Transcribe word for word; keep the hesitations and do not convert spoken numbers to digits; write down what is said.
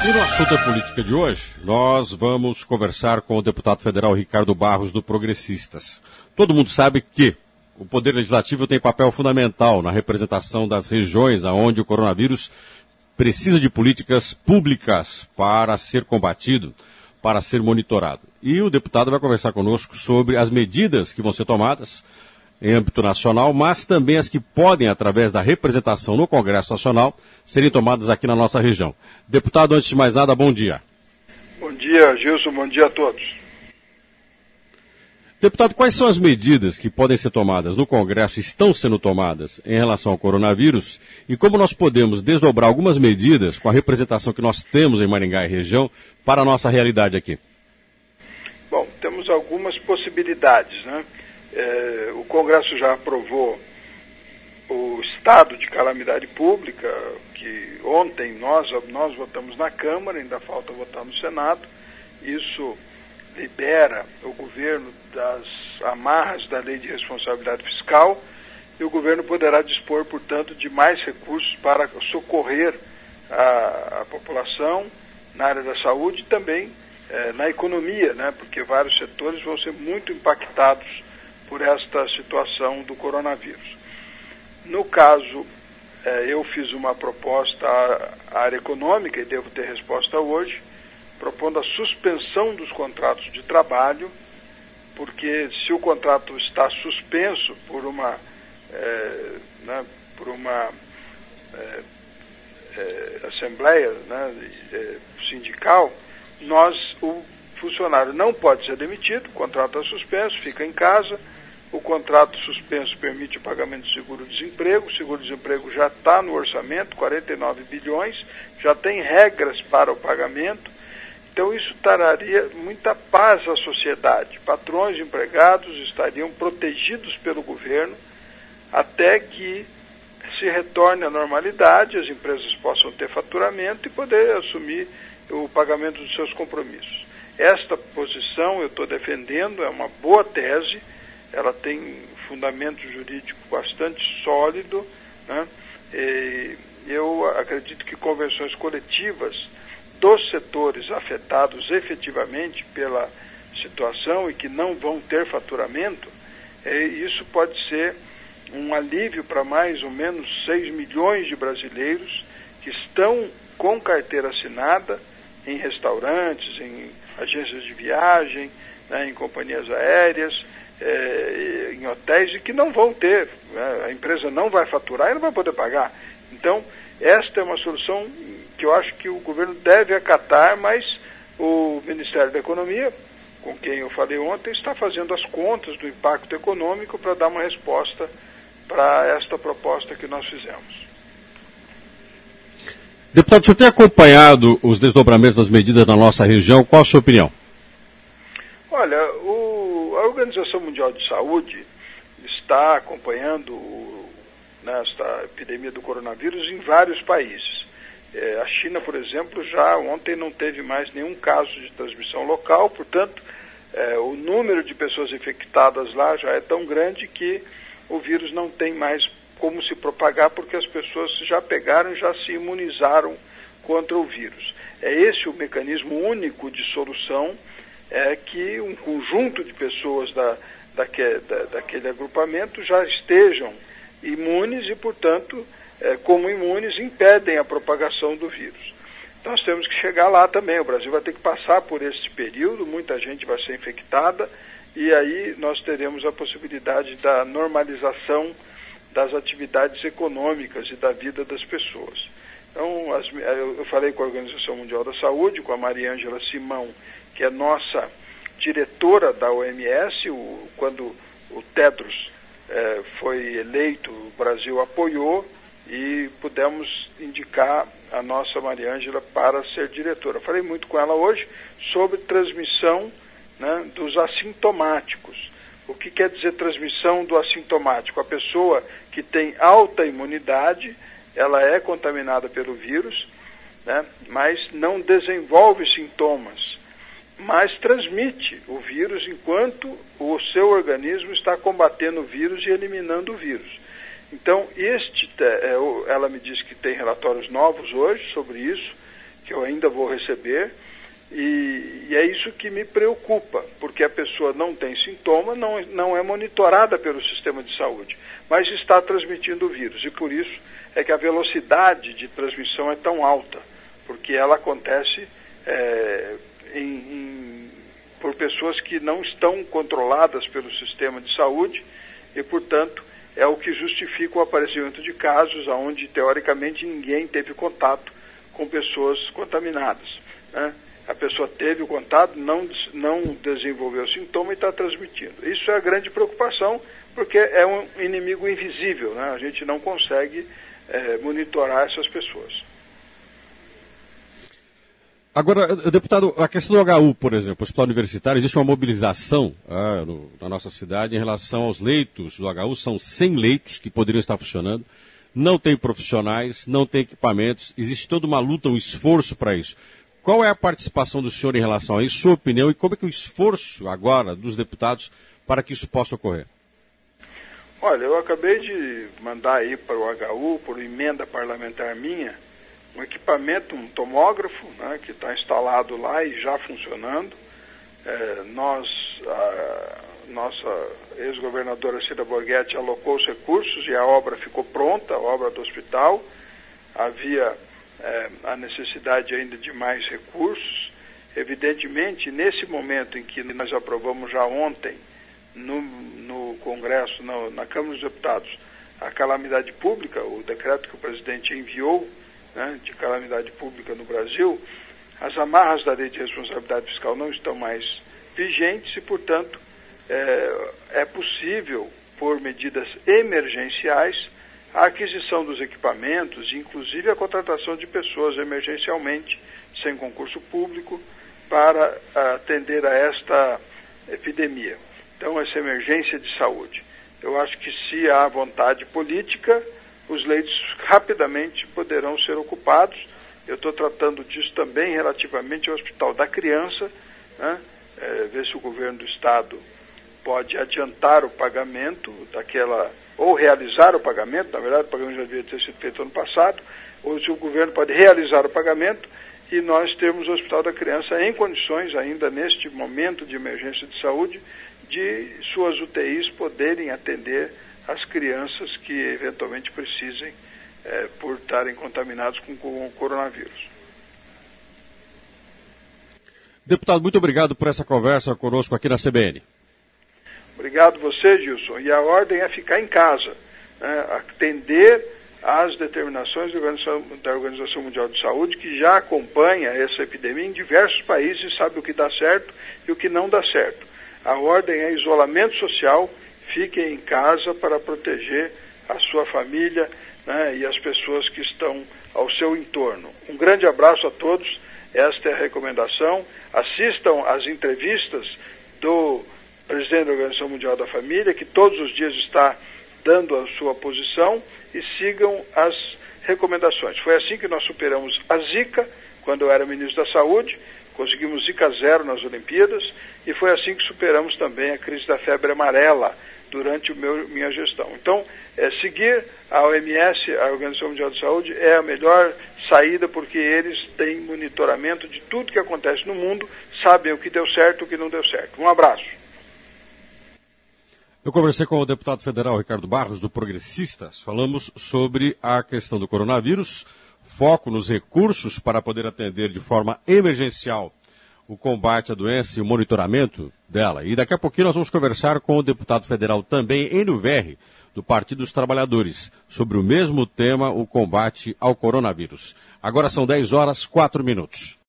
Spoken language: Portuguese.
E no assunto política de hoje, nós vamos conversar com o deputado federal Ricardo Barros, do Progressistas. Todo mundo sabe que o Poder Legislativo tem papel fundamental na representação das regiões onde o coronavírus precisa de políticas públicas para ser combatido, para ser monitorado. E o deputado vai conversar conosco sobre as medidas que vão ser tomadas em âmbito nacional, mas também as que podem, através da representação no Congresso Nacional, serem tomadas aqui na nossa região. Deputado, antes de mais nada, bom dia. Bom dia, Gilson, bom dia a todos. Deputado, quais são as medidas que podem ser tomadas no Congresso, estão sendo tomadas em relação ao coronavírus, e como nós podemos desdobrar algumas medidas com a representação que nós temos em Maringá e região para a nossa realidade aqui? Bom, temos algumas possibilidades, né? É, o Congresso já aprovou o estado de calamidade pública, que ontem nós, nós votamos na Câmara, ainda falta votar no Senado. Isso libera o governo das amarras da Lei de Responsabilidade Fiscal e o governo poderá dispor, portanto, de mais recursos para socorrer a, a população na área da saúde e também é, na economia, né? Porque vários setores vão ser muito impactados por esta situação do coronavírus. No caso, eh, eu fiz uma proposta à área econômica, e devo ter resposta hoje, propondo a suspensão dos contratos de trabalho, porque se o contrato está suspenso por uma, eh, né, por uma eh, eh, assembleia né, eh, sindical, nós, o funcionário não pode ser demitido, o contrato é suspenso, fica em casa. O contrato suspenso permite o pagamento do seguro-desemprego. O seguro-desemprego já está no orçamento, quarenta e nove bilhões, já tem regras para o pagamento. Então isso traria muita paz à sociedade. Patrões e empregados estariam protegidos pelo governo até que se retorne à normalidade, as empresas possam ter faturamento e poder assumir o pagamento dos seus compromissos. Esta posição eu estou defendendo, é uma boa tese. Ela tem fundamento jurídico bastante sólido, né? E eu acredito que convenções coletivas dos setores afetados efetivamente pela situação e que não vão ter faturamento, é, isso pode ser um alívio para mais ou menos seis milhões de brasileiros que estão com carteira assinada em restaurantes, em agências de viagem, né, em companhias aéreas, É, em hotéis e que não vão ter, né? A empresa não vai faturar e não vai poder pagar. Então, esta é uma solução que eu acho que o governo deve acatar, mas o Ministério da Economia, com quem eu falei ontem, está fazendo as contas do impacto econômico para dar uma resposta para esta proposta que nós fizemos. Deputado, o senhor tem acompanhado os desdobramentos das medidas na nossa região? Qual a sua opinião? Olha, o, a Organização Mundial de Saúde está acompanhando o, né, esta epidemia do coronavírus em vários países. É, a China, por exemplo, já ontem não teve mais nenhum caso de transmissão local, portanto, é, o número de pessoas infectadas lá já é tão grande que o vírus não tem mais como se propagar, porque as pessoas já pegaram e já se imunizaram contra o vírus. É esse o mecanismo único de solução, é que um conjunto de pessoas da, daque, da, daquele agrupamento já estejam imunes e, portanto, é, como imunes, impedem a propagação do vírus. Nós temos que chegar lá também. O Brasil vai ter que passar por esse período, muita gente vai ser infectada e aí nós teremos a possibilidade da normalização das atividades econômicas e da vida das pessoas. Então, as, eu falei com a Organização Mundial da Saúde, com a Mariângela Simão, que é nossa diretora da O M S, o, quando o Tedros eh, foi eleito, o Brasil apoiou e pudemos indicar a nossa Mariângela para ser diretora. Falei muito com ela hoje sobre transmissão, né, dos assintomáticos. O que quer dizer transmissão do assintomático? A pessoa que tem alta imunidade, ela é contaminada pelo vírus, né, mas não desenvolve sintomas, mas transmite o vírus enquanto o seu organismo está combatendo o vírus e eliminando o vírus. Então, este, ela me disse que tem relatórios novos hoje sobre isso, que eu ainda vou receber, e, e é isso que me preocupa, porque a pessoa não tem sintoma, não, não é monitorada pelo sistema de saúde, mas está transmitindo o vírus, e por isso é que a velocidade de transmissão é tão alta, porque ela acontece é, em, em, por pessoas que não estão controladas pelo sistema de saúde, e, portanto, é o que justifica o aparecimento de casos onde, teoricamente, ninguém teve contato com pessoas contaminadas, né? A pessoa teve o contato, não, não desenvolveu sintoma e está transmitindo. Isso é a grande preocupação, porque é um inimigo invisível, né? A gente não consegue é, monitorar essas pessoas. Agora, deputado, a questão do H U, por exemplo, o hospital universitário, existe uma mobilização ah, no, na nossa cidade em relação aos leitos do H U, são cem leitos que poderiam estar funcionando, não tem profissionais, não tem equipamentos, existe toda uma luta, um esforço para isso. Qual é a participação do senhor em relação a isso, sua opinião, e como é que o esforço agora dos deputados para que isso possa ocorrer? Olha, eu acabei de mandar aí para o H U, por emenda parlamentar minha, um equipamento, um tomógrafo, né, que está instalado lá e já funcionando. É, nós, a nossa ex-governadora Cida Borghetti alocou os recursos e a obra ficou pronta, a obra do hospital. Havia é, a necessidade ainda de mais recursos. Evidentemente, nesse momento em que nós aprovamos já ontem no, no Congresso, no, na Câmara dos Deputados, a calamidade pública, o decreto que o presidente enviou, né, de calamidade pública no Brasil, as amarras da lei de responsabilidade fiscal não estão mais vigentes e, portanto, é, é possível, por medidas emergenciais, a aquisição dos equipamentos, inclusive a contratação de pessoas emergencialmente, sem concurso público, para atender a esta epidemia. Então, essa emergência de saúde. Eu acho que, se há vontade política, os leitos rapidamente poderão ser ocupados. Eu estou tratando disso também relativamente ao Hospital da Criança, né? É, ver se o governo do Estado pode adiantar o pagamento daquela, ou realizar o pagamento, na verdade o pagamento já devia ter sido feito ano passado, ou se o governo pode realizar o pagamento e nós temos o Hospital da Criança em condições, ainda neste momento de emergência de saúde, de suas U T Is poderem atender as crianças que eventualmente precisem é, por estarem contaminados com, com o coronavírus. Deputado, muito obrigado por essa conversa conosco aqui na C B N. Obrigado você, Gilson. E a ordem é ficar em casa, né, atender às determinações da Organização, da Organização Mundial de Saúde, que já acompanha essa epidemia em diversos países e sabe o que dá certo e o que não dá certo. A ordem é isolamento social, fiquem em casa para proteger a sua família, né, e as pessoas que estão ao seu entorno. Um grande abraço a todos, esta é a recomendação. Assistam às entrevistas do presidente da Organização Mundial da Família, que todos os dias está dando a sua posição, e sigam as recomendações. Foi assim que nós superamos a Zika, quando eu era ministro da Saúde, conseguimos Zika zero nas Olimpíadas, e foi assim que superamos também a crise da febre amarela durante o meu, minha gestão. Então, é, seguir a O M S, a Organização Mundial de Saúde, é a melhor saída, porque eles têm monitoramento de tudo que acontece no mundo, sabem o que deu certo e o que não deu certo. Um abraço. Eu conversei com o deputado federal Ricardo Barros, do Progressistas. Falamos sobre a questão do coronavírus, foco nos recursos para poder atender de forma emergencial o combate à doença e o monitoramento dela. E daqui a pouquinho nós vamos conversar com o deputado federal também, Enio Verri, do Partido dos Trabalhadores, sobre o mesmo tema, o combate ao coronavírus. Agora são dez horas, quatro minutos.